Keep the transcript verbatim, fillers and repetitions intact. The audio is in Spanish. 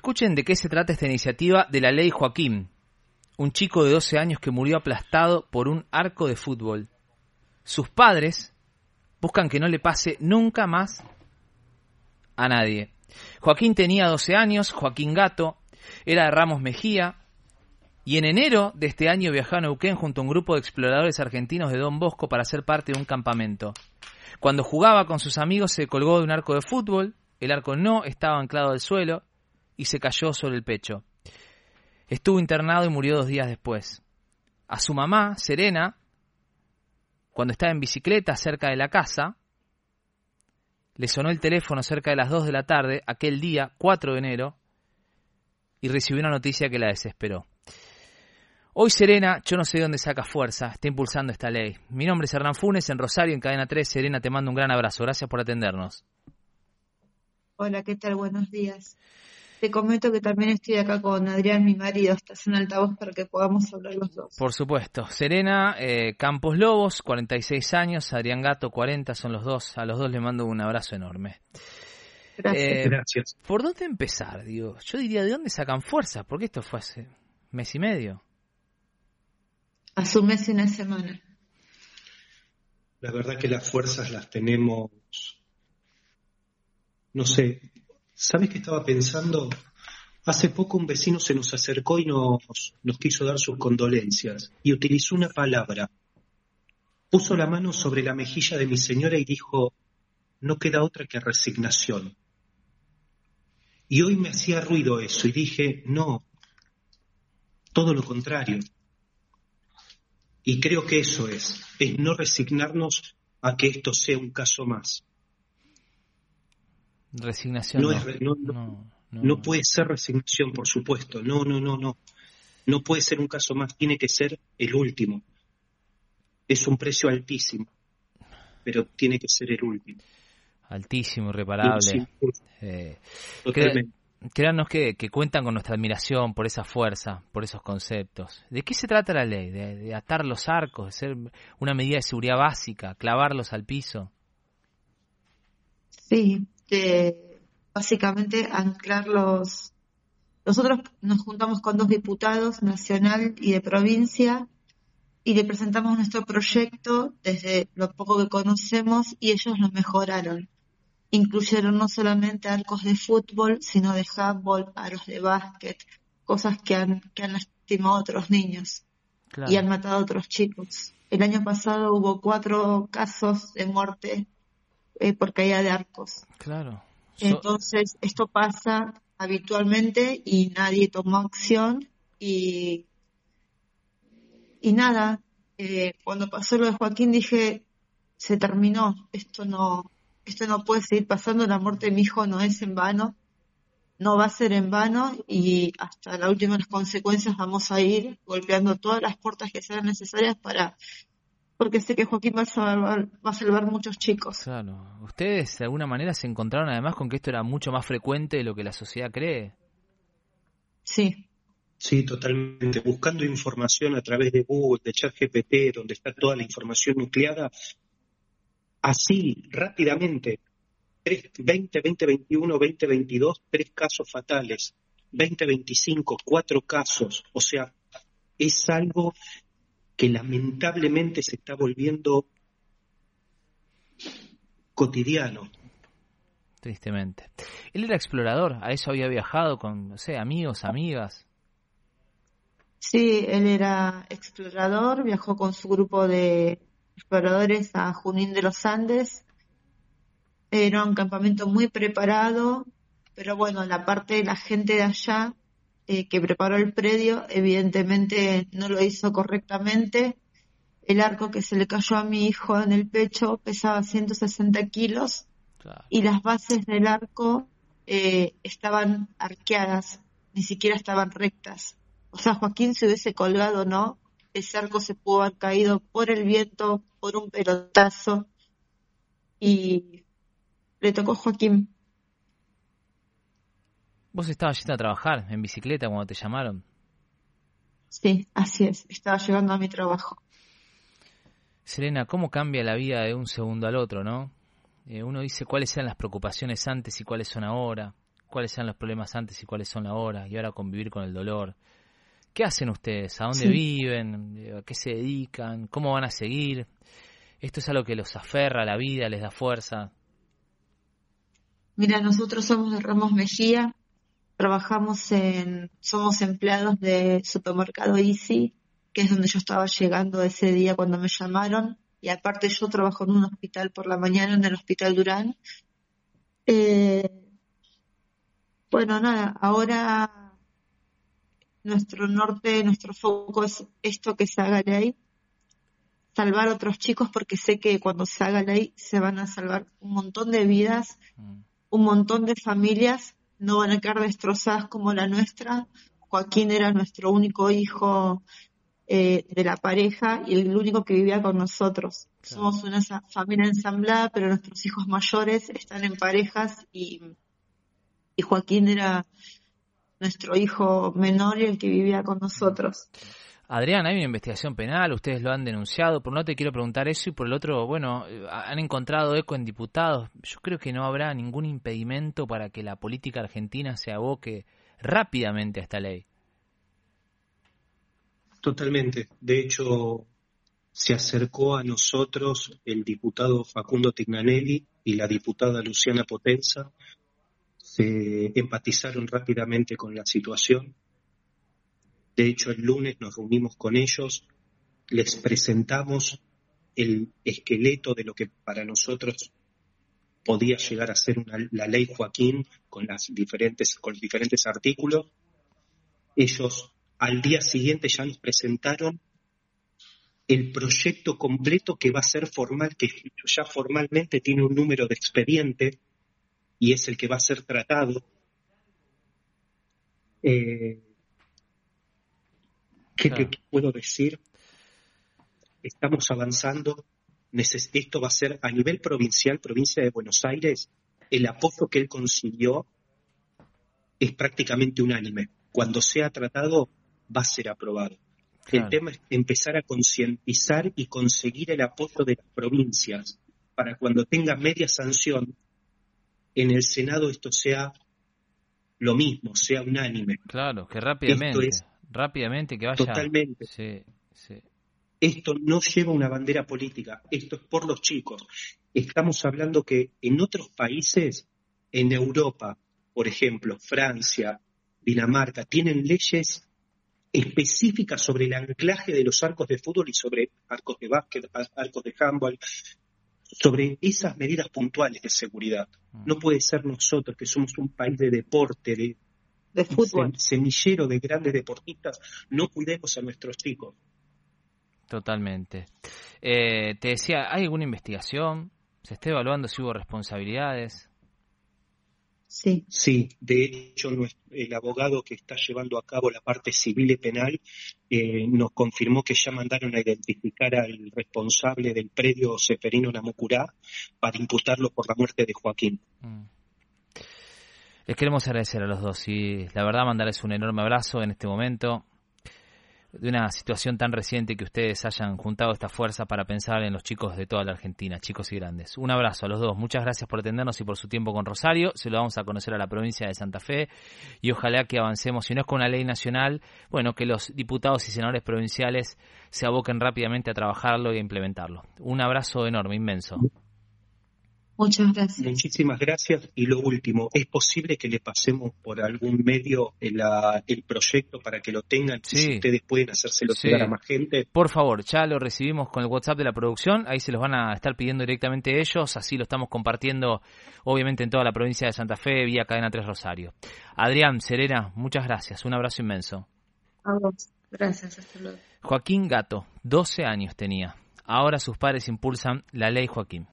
escuchen de qué se trata esta iniciativa de la Ley Joaquín, un chico de doce años que murió aplastado por un arco de fútbol. Sus padres buscan que no le pase nunca más a nadie. Joaquín tenía doce años, Joaquín Gato, era de Ramos Mejía, y en enero de este año viajó a Neuquén junto a un grupo de exploradores argentinos de Don Bosco para ser parte de un campamento. Cuando jugaba con sus amigos se colgó de un arco de fútbol, el arco no estaba anclado al suelo y se cayó sobre el pecho. Estuvo internado y murió dos días después. A su mamá, Serena, cuando estaba en bicicleta cerca de la casa, le sonó el teléfono cerca de las dos de la tarde, aquel día, cuatro de enero, y recibió una noticia que la desesperó. Hoy Serena, yo no sé de dónde saca fuerza, está impulsando esta ley. Mi nombre es Hernán Funes, en Rosario, en Cadena tres. Serena, te mando un gran abrazo. Gracias por atendernos. Hola, ¿qué tal? Buenos días. Te comento que también estoy acá con Adrián, mi marido. Estás en altavoz para que podamos hablar los dos. Por supuesto. Serena eh, Campos Lobos, cuarenta y seis años. Adrián Gato, cuarenta, son los dos. A los dos les mando un abrazo enorme. Gracias. Eh, Gracias. ¿Por dónde empezar? Digo, yo diría, ¿de dónde sacan fuerza? Porque esto fue hace mes y medio. Hace un mes y una semana. La verdad que las fuerzas las tenemos, no sé, ¿sabes qué estaba pensando? Hace poco un vecino se nos acercó y nos, nos quiso dar sus condolencias y utilizó una palabra. Puso la mano sobre la mejilla de mi señora y dijo, no queda otra que resignación. Y hoy me hacía ruido eso y dije, no, todo lo contrario. Y creo que eso es, es no resignarnos a que esto sea un caso más. Resignación no, no. Es, no, no, No, no. no puede ser resignación, por supuesto. No, no, no, no. No puede ser un caso más, tiene que ser el último. Es un precio altísimo, pero tiene que ser el último. Altísimo, irreparable. Sí, sí, eh, totalmente. Créanos que, que cuentan con nuestra admiración por esa fuerza, por esos conceptos. ¿De qué se trata la ley? De, de atar los arcos, de ser una medida de seguridad básica, clavarlos al piso. Sí, de, básicamente anclar los... Nosotros nos juntamos con dos diputados, nacional y de provincia, y le presentamos nuestro proyecto desde lo poco que conocemos y ellos lo mejoraron. Incluyeron no solamente arcos de fútbol, sino de handball, aros de básquet, cosas que han, que han lastimado a otros niños. Claro. Y han matado a otros chicos. El año pasado hubo cuatro casos de muerte eh, por caída de arcos. Claro. So- Entonces, esto pasa habitualmente y nadie tomó acción y, y nada, eh, cuando pasó lo de Joaquín dije, se terminó, esto no... Esto no puede seguir pasando, la muerte de mi hijo no es en vano, no va a ser en vano y hasta la última de las consecuencias vamos a ir golpeando todas las puertas que sean necesarias para, porque sé que Joaquín va a salvar, va a salvar muchos chicos. Claro, ustedes de alguna manera se encontraron además con que esto era mucho más frecuente de lo que la sociedad cree. Sí. Sí, totalmente. Buscando información a través de Google, de ChatGPT, donde está toda la información nucleada, así, rápidamente, veinte, veinte veintiuno, veinte veintidós, tres casos fatales, veinte veinticinco, cuatro casos. O sea, es algo que lamentablemente se está volviendo cotidiano. Tristemente. Él era explorador, a eso había viajado con, no sé, amigos, amigas. Sí, él era explorador, viajó con su grupo de exploradores a Junín de los Andes. Era un campamento muy preparado, pero bueno, la parte de la gente de allá eh, que preparó el predio, evidentemente no lo hizo correctamente. El arco que se le cayó a mi hijo en el pecho pesaba ciento sesenta kilos, claro. Y las bases del arco eh, estaban arqueadas, ni siquiera estaban rectas. O sea, Joaquín se hubiese colgado o no, ese arco se pudo haber caído por el viento, por un pelotazo, y le tocó a Joaquín. ¿Vos estabas yendo a trabajar en bicicleta cuando te llamaron? Sí, así es, estaba llegando a mi trabajo. Serena, ¿cómo cambia la vida de un segundo al otro, no? Eh, uno dice cuáles eran las preocupaciones antes y cuáles son ahora. cuáles eran los problemas antes y cuáles son ahora, y ahora convivir con el dolor. ¿Qué hacen ustedes? ¿A dónde Sí. viven? ¿A qué se dedican? ¿Cómo van a seguir? ¿Esto es algo que los aferra a la vida, les da fuerza? Mira, nosotros somos de Ramos Mejía, trabajamos en, somos empleados de supermercado Easy, que es donde yo estaba llegando ese día cuando me llamaron, y aparte yo trabajo en un hospital por la mañana, en el Hospital Durán. Eh, bueno, nada, ahora nuestro norte, nuestro foco es esto, que se haga ley, salvar a otros chicos, porque sé que cuando se haga ley se van a salvar un montón de vidas, Mm. un montón de familias no van a quedar destrozadas como la nuestra. Joaquín era nuestro único hijo eh, de la pareja y el único que vivía con nosotros. Claro. Somos una sa- familia ensamblada, pero nuestros hijos mayores están en parejas y, y Joaquín era nuestro hijo menor y el que vivía con nosotros. Adrián, hay una investigación penal, ustedes lo han denunciado, por un lado te quiero preguntar eso y por el otro, bueno, eh, han encontrado eco en diputados. Yo creo que no habrá ningún impedimento para que la política argentina se aboque rápidamente a esta ley. Totalmente. De hecho, se acercó a nosotros el diputado Facundo Tignanelli y la diputada Luciana Potenza. Se empatizaron rápidamente con la situación. De hecho, el lunes nos reunimos con ellos, les presentamos el esqueleto de lo que para nosotros podía llegar a ser una, la ley Joaquín con las diferentes, con los diferentes artículos. Ellos al día siguiente ya nos presentaron el proyecto completo que va a ser formal, que ya formalmente tiene un número de expediente y es el que va a ser tratado. Eh, ¿Qué Claro. te puedo decir? Estamos avanzando. Neces- Esto va a ser a nivel provincial, provincia de Buenos Aires. El apoyo que él consiguió es prácticamente unánime. Cuando sea tratado, va a ser aprobado. El Claro. tema es empezar a concientizar y conseguir el apoyo de las provincias para cuando tenga media sanción, en el Senado esto sea lo mismo, sea unánime. Claro, que Esto rápidamente, es rápidamente que vaya. totalmente. Sí, sí. Esto no lleva una bandera política, esto es por los chicos. Estamos hablando que en otros países, en Europa, por ejemplo, Francia, Dinamarca, tienen leyes específicas sobre el anclaje de los arcos de fútbol y sobre arcos de básquet, ar- arcos de handball, sobre esas medidas puntuales de seguridad. No puede ser nosotros, que somos un país de deporte, de De fútbol. sem- semillero de grandes deportistas, no cuidemos a nuestros chicos. Totalmente. Eh, te decía, ¿hay alguna investigación? ¿Se está evaluando si hubo responsabilidades? Sí. Sí, de hecho, nues- el abogado que está llevando a cabo la parte civil y penal eh, nos confirmó que ya mandaron a identificar al responsable del predio Seferino Namucurá para imputarlo por la muerte de Joaquín. Mm. Les queremos agradecer a los dos y la verdad mandarles un enorme abrazo en este momento de una situación tan reciente, que ustedes hayan juntado esta fuerza para pensar en los chicos de toda la Argentina, chicos y grandes. Un abrazo a los dos, muchas gracias por atendernos y por su tiempo con Rosario. Se lo vamos a conocer a la provincia de Santa Fe y ojalá que avancemos, si no es con una ley nacional, bueno, que los diputados y senadores provinciales se aboquen rápidamente a trabajarlo y a implementarlo. Un abrazo enorme, inmenso. Muchas gracias. Muchísimas gracias. Y lo último, ¿es posible que le pasemos por algún medio el, la- el proyecto para que lo tengan? Sí. Si ustedes pueden hacérselo Sí. llegar a más gente. Por favor, ya lo recibimos con el WhatsApp de la producción, ahí se los van a estar pidiendo directamente ellos, así lo estamos compartiendo obviamente en toda la provincia de Santa Fe, vía Cadena tres Rosario. Adrián, Serena, muchas gracias, un abrazo inmenso. A vos. Gracias, hasta luego. Joaquín Gato, doce años tenía, ahora sus padres impulsan la ley Joaquín.